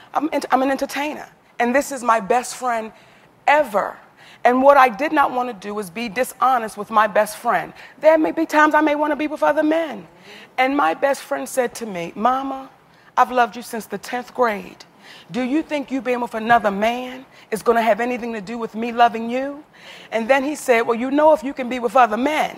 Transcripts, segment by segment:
I'm an entertainer, and this is my best friend ever. And what I did not want to do is be dishonest with my best friend. There may be times I may want to be with other men. And my best friend said to me, Mama, I've loved you since the 10th grade. Do you think you being with another man is going to have anything to do with me loving you? And then he said, well, you know, if you can be with other men,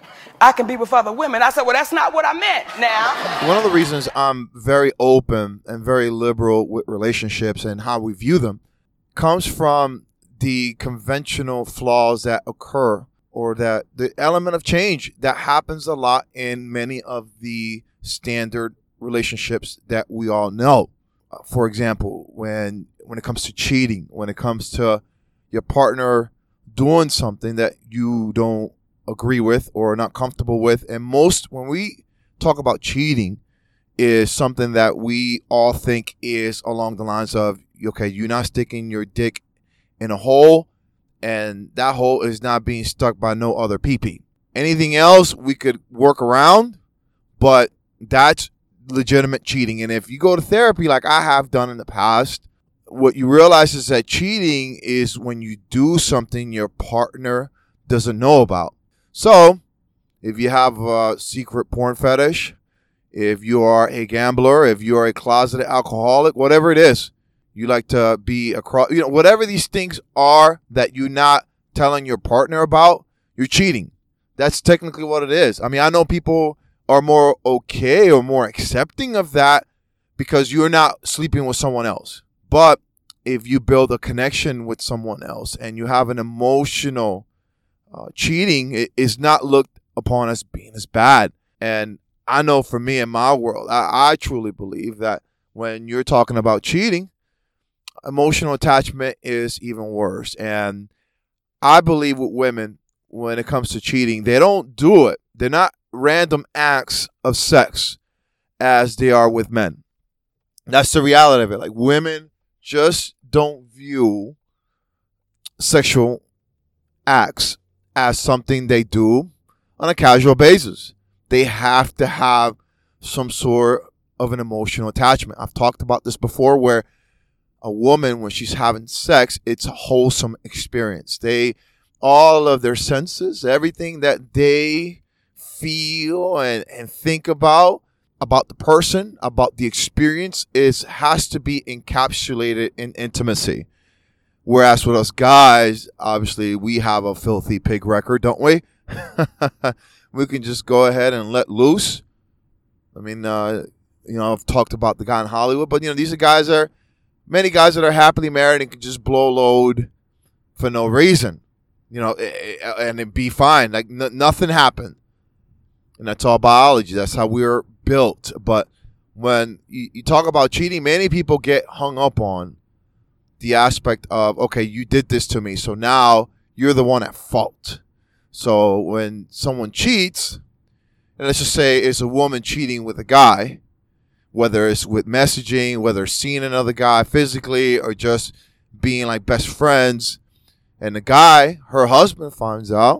I can be with other women. I said, well, that's not what I meant now. One of the reasons I'm very open and very liberal with relationships and how we view them comes from the conventional flaws that occur, or that the element of change that happens a lot in many of the standard relationships that we all know. For example, when it comes to cheating, when it comes to your partner doing something that you don't agree with or are not comfortable with. And when we talk about cheating, is something that we all think is along the lines of, okay, you're not sticking your dick in a hole, and that hole is not being stuck by no other pee-pee. Anything else we could work around, but that's legitimate cheating. And if you go to therapy like I have done in the past, what you realize is that cheating is when you do something your partner doesn't know about. So if you have a secret porn fetish, if you are a gambler, if you are a closeted alcoholic, whatever it is, you like to be across, whatever these things are that you're not telling your partner about, you're cheating. That's technically what it is. I mean, I know people are more okay or more accepting of that because you're not sleeping with someone else. But if you build a connection with someone else and you have an emotional cheating, it is not looked upon as being as bad. And I know for me in my world, I truly believe that when you're talking about cheating, emotional attachment is even worse. And I believe with women, when it comes to cheating, they don't do it. They're not random acts of sex as they are with men. That's the reality of it. Like, women just don't view sexual acts as something they do on a casual basis. They have to have some sort of an emotional attachment. I've talked about this before, where a woman, when she's having sex, it's a wholesome experience. All of their senses, everything that they feel and think about the person, about the experience, has to be encapsulated in intimacy. Whereas with us guys, obviously, we have a filthy pig record, don't we? We can just go ahead and let loose. I mean, I've talked about the guy in Hollywood, but these are many guys that are happily married and can just blow load for no reason, and it be fine. Like nothing happened. And that's all biology. That's how we're built. But when you talk about cheating, many people get hung up on the aspect of, okay, you did this to me, so now you're the one at fault. So when someone cheats, and let's just say it's a woman cheating with a guy, whether it's with messaging, whether it's seeing another guy physically, or just being like best friends, and the guy, her husband, finds out,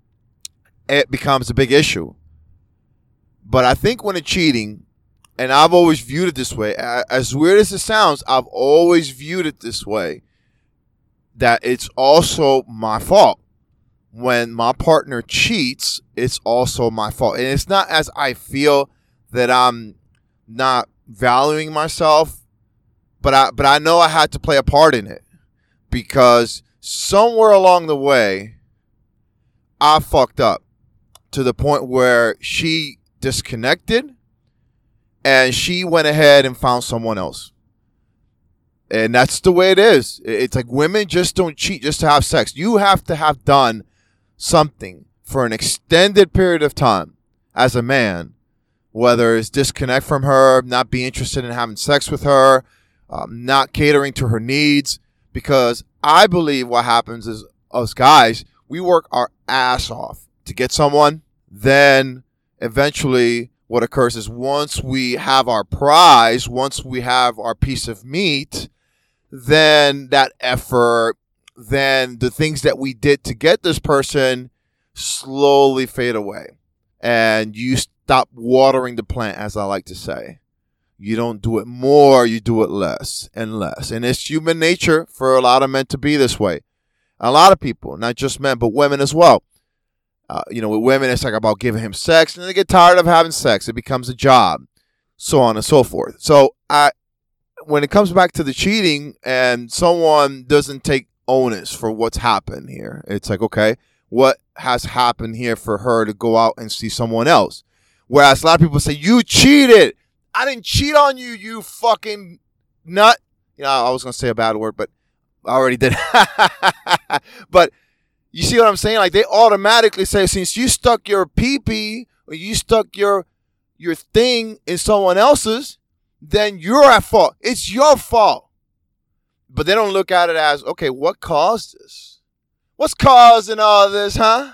it becomes a big issue. But I think when it's cheating, and I've always viewed it this way, as weird as it sounds, I've always viewed it this way, that it's also my fault. When my partner cheats, it's also my fault. And it's not as I feel that I'm not valuing myself, but I know I had to play a part in it, because somewhere along the way, I fucked up to the point where she disconnected and she went ahead and found someone else. And that's the way it is. It's like women just don't cheat just to have sex. You have to have done something for an extended period of time as a man, whether it's disconnect from her, not be interested in having sex with her, not catering to her needs. Because I believe what happens is, us guys, we work our ass off to get someone. Then eventually what occurs is, once we have our prize, once we have our piece of meat, then that effort, then the things that we did to get this person slowly fade away. And you stop watering the plant, as I like to say. You don't do it more, you do it less and less. And it's human nature for a lot of men to be this way. A lot of people, not just men, but women as well. With women, it's like about giving him sex, and they get tired of having sex. It becomes a job, so on and so forth. So when it comes back to the cheating and someone doesn't take onus for what's happened here, it's like, okay, what has happened here for her to go out and see someone else? Whereas a lot of people say, you cheated. I didn't cheat on you, you fucking nut. I was going to say a bad word, but I already did. But you see what I'm saying? Like, they automatically say, since you stuck your pee-pee or you stuck your thing in someone else's, then you're at fault. It's your fault. But they don't look at it as, okay, what caused this? What's causing all this, huh?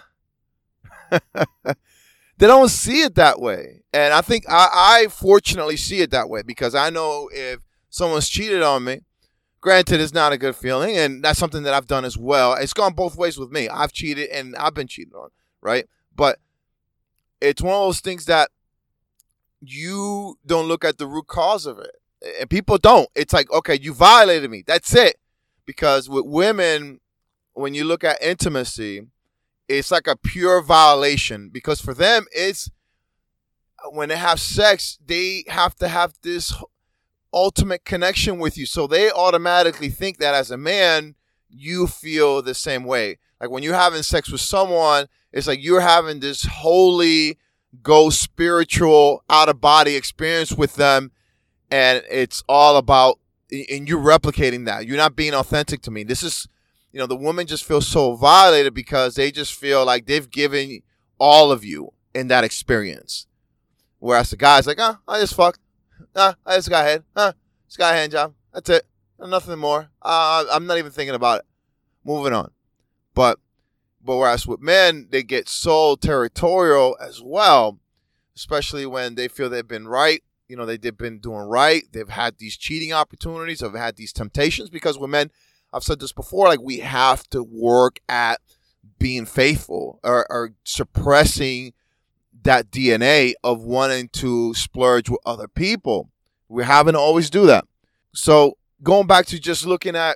They don't see it that way. And I think I fortunately see it that way, because I know if someone's cheated on me, granted, it's not a good feeling, and that's something that I've done as well. It's gone both ways with me. I've cheated and I've been cheated on, right? But it's one of those things that you don't look at the root cause of it. And people don't. It's like, okay, you violated me. That's it. Because with women, when you look at intimacy, it's like a pure violation. Because for them, it's when they have sex, they have to have this ultimate connection with you. So they automatically think that as a man, you feel the same way. Like when you're having sex with someone, it's like you're having this holy, ghost, spiritual, out-of-body experience with them. And it's all about, and you're replicating that. You're not being authentic to me. This is, the woman just feels so violated because they just feel like they've given all of you in that experience. Whereas the guy's like, I just fucked. I just got head. Just got a hand job. That's it. Nothing more. I'm not even thinking about it. Moving on. But whereas with men, they get so territorial as well, especially when they feel they've been right. They've been doing right. They've had these cheating opportunities. They've had these temptations. Because with men, I've said this before, like, we have to work at being faithful or suppressing that DNA of wanting to splurge with other people. We're having to always do that. So going back to just looking at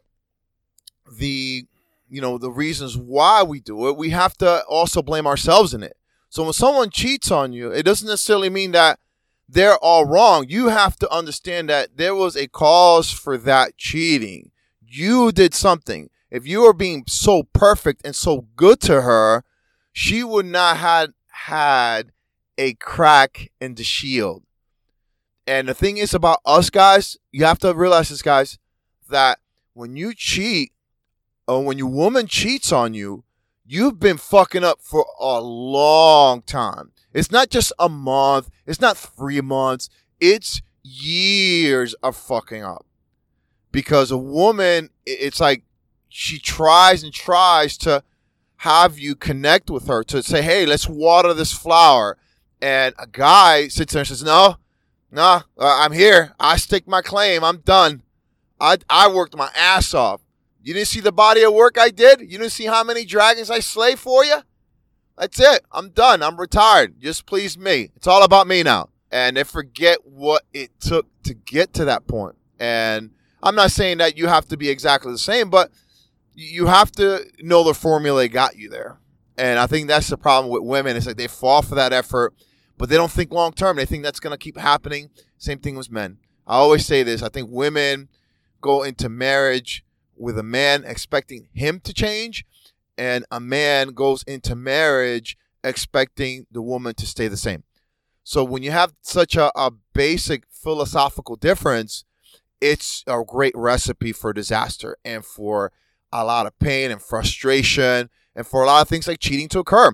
the reasons why we do it, we have to also blame ourselves in it. So when someone cheats on you, it doesn't necessarily mean that they're all wrong. You have to understand that there was a cause for that cheating. You did something. If you were being so perfect and so good to her, she would not have had a crack in the shield. And the thing is about us guys, you have to realize this, guys, that when you cheat, or when your woman cheats on you, you've been fucking up for a long time. It's not just a month. It's not 3 months. It's years of fucking up. Because a woman, it's like she tries and tries to have you connect with her, to say, hey, let's water this flower. And a guy sits there and says, no, I'm here. I stake my claim. I'm done. I worked my ass off. You didn't see the body of work I did? You didn't see how many dragons I slayed for you? That's it. I'm done. I'm retired. Just please me. It's all about me now. And they forget what it took to get to that point. And I'm not saying that you have to be exactly the same, but you have to know the formula got you there. And I think that's the problem with women. It's like they fall for that effort, but they don't think long term. They think that's going to keep happening. Same thing with men. I always say this. I think women go into marriage with a man expecting him to change, and a man goes into marriage expecting the woman to stay the same. So when you have such a basic philosophical difference, it's a great recipe for disaster and for a lot of pain and frustration and for a lot of things like cheating to occur.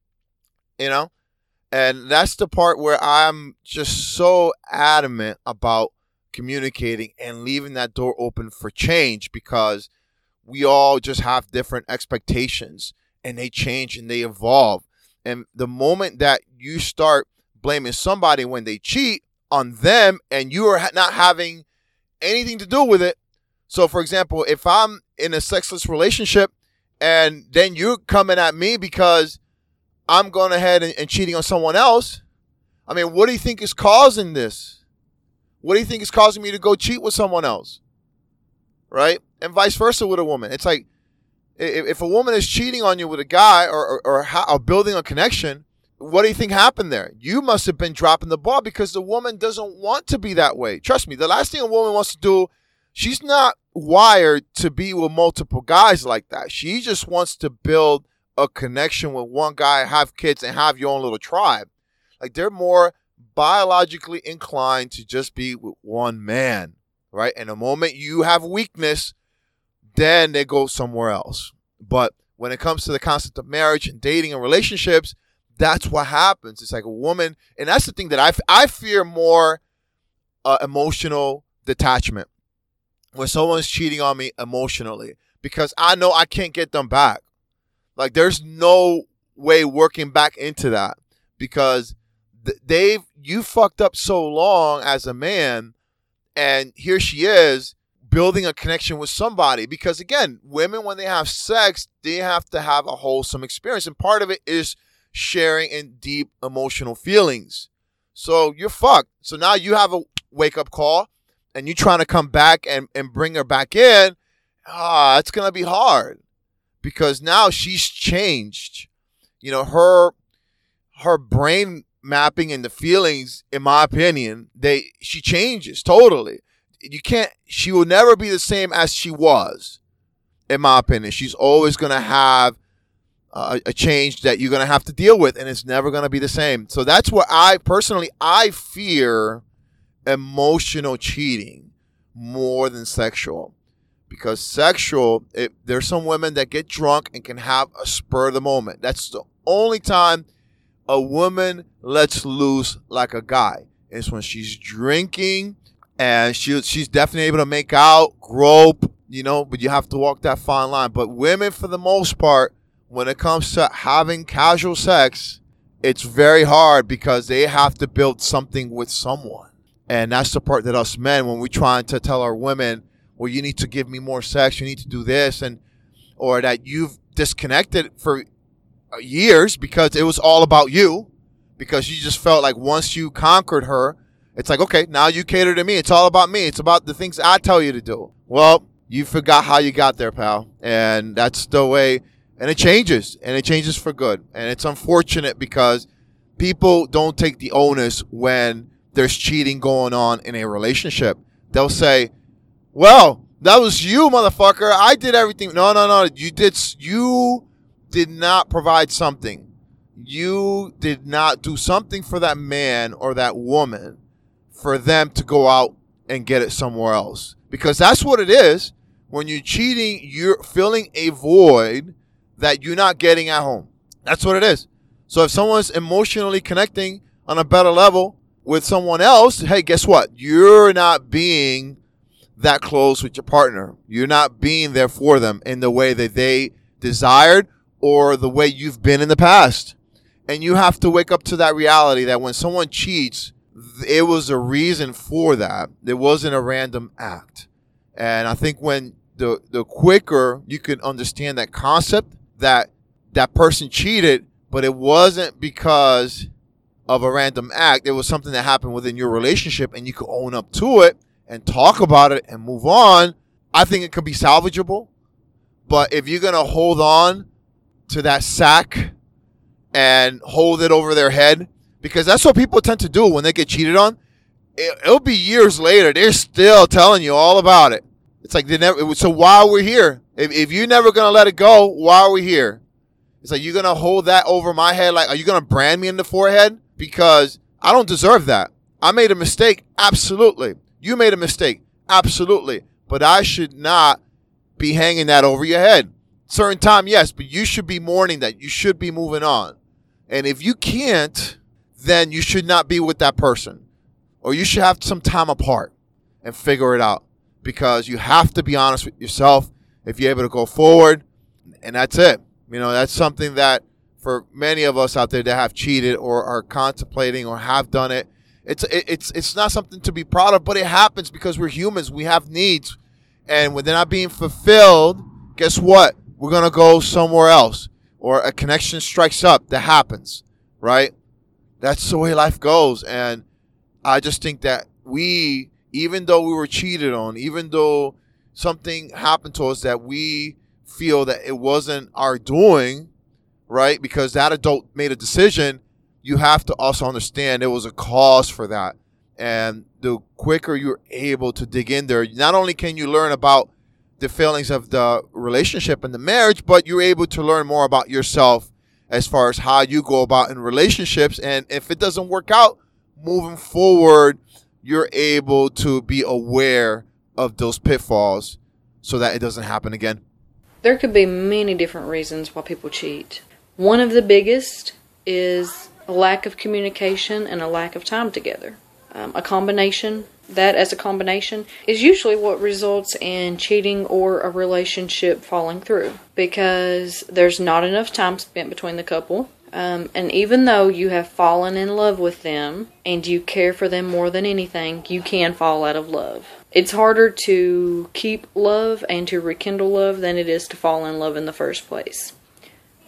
And that's the part where I'm just so adamant about communicating and leaving that door open for change, because we all just have different expectations and they change and they evolve. And the moment that you start blaming somebody when they cheat on them and you are not having anything to do with it. So, for example, if I'm in a sexless relationship and then you're coming at me because I'm going ahead and cheating on someone else, I mean, what do you think is causing this? What do you think is causing me to go cheat with someone else? Right? And vice versa with a woman. It's like, if a woman is cheating on you with a guy or building a connection, what do you think happened there? You must have been dropping the ball because the woman doesn't want to be that way. Trust me, the last thing a woman wants to do, she's not wired to be with multiple guys like that. She just wants to build a connection with one guy, have kids, and have your own little tribe. Like, they're more biologically inclined to just be with one man, right? And the moment you have weakness, then they go somewhere else. But when it comes to the concept of marriage and dating and relationships, that's what happens. It's like a woman, and that's the thing that I fear more, emotional detachment. When someone's cheating on me emotionally, because I know I can't get them back. Like, there's no way working back into that, because you fucked up so long as a man, and here she is building a connection with somebody. Because again, women, when they have sex, they have to have a wholesome experience, and part of it is sharing in deep emotional feelings. So you're fucked. So now you have a wake-up call, and you're trying to come back and bring her back in. It's going to be hard, because now she's changed. You know, her brain mapping and the feelings, in my opinion, she changes totally. She will never be the same as she was, in my opinion. She's always going to have a change that you're going to have to deal with, and it's never going to be the same. So that's what I fear emotional cheating more than sexual. Because sexual, there's some women that get drunk and can have a spur of the moment. That's the only time a woman lets loose like a guy. It's when she's drinking, and she's definitely able to make out, grope, but you have to walk that fine line. But women, for the most part, when it comes to having casual sex, it's very hard, because they have to build something with someone. And that's the part that us men, when we're trying to tell our women, well, you need to give me more sex, you need to do this, or that you've disconnected for years because it was all about you, because you just felt like once you conquered her, it's like, okay, now you cater to me. It's all about me. It's about the things I tell you to do. Well, you forgot how you got there, pal. And that's the way, and it changes for good. And it's unfortunate, because people don't take the onus when there's cheating going on in a relationship. They'll say, well, that was you, motherfucker. I did everything. No. You did not provide something. You did not do something for that man or that woman for them to go out and get it somewhere else. Because that's what it is. When you're cheating, you're filling a void that you're not getting at home. That's what it is. So if someone's emotionally connecting on a better level with someone else, hey, guess what? You're not being that close with your partner. You're not being there for them in the way that they desired or the way you've been in the past. And you have to wake up to that reality that when someone cheats, it was a reason for that. It wasn't a random act. And I think when the quicker you can understand that concept, that person cheated, but it wasn't because of a random act. It was something that happened within your relationship, and you could own up to it and talk about it and move on. I think it could be salvageable. But if you're going to hold on to that sack and hold it over their head, because that's what people tend to do when they get cheated on, it'll be years later. They're still telling you all about it. It's like they never. So why are we here? If you're never going to let it go, why are we here? It's like, you're going to hold that over my head? Like, are you going to brand me in the forehead? Because I don't deserve that. I made a mistake. Absolutely. You made a mistake. Absolutely. But I should not be hanging that over your head. Certain time, yes, but you should be mourning that. You should be moving on. And if you can't, then you should not be with that person. Or you should have some time apart and figure it out. Because you have to be honest with yourself if you're able to go forward. And that's it. That's something that for many of us out there that have cheated or are contemplating or have done it, it's not something to be proud of, but it happens because we're humans. We have needs. And when they're not being fulfilled, guess what? We're going to go somewhere else. Or a connection strikes up. That happens, right? That's the way life goes. And I just think that we even though we were cheated on, even though something happened to us that we feel that it wasn't our doing, right? Because that adult made a decision, you have to also understand there was a cause for that. And the quicker you're able to dig in there, not only can you learn about the failings of the relationship and the marriage, but you're able to learn more about yourself as far as how you go about in relationships. And if it doesn't work out moving forward, you're able to be aware of those pitfalls so that it doesn't happen again. There could be many different reasons why people cheat. One of the biggest is a lack of communication and a lack of time together. A combination is usually what results in cheating or a relationship falling through, because there's not enough time spent between the couple. And even though you have fallen in love with them and you care for them more than anything, you can fall out of love. It's harder to keep love and to rekindle love than it is to fall in love in the first place.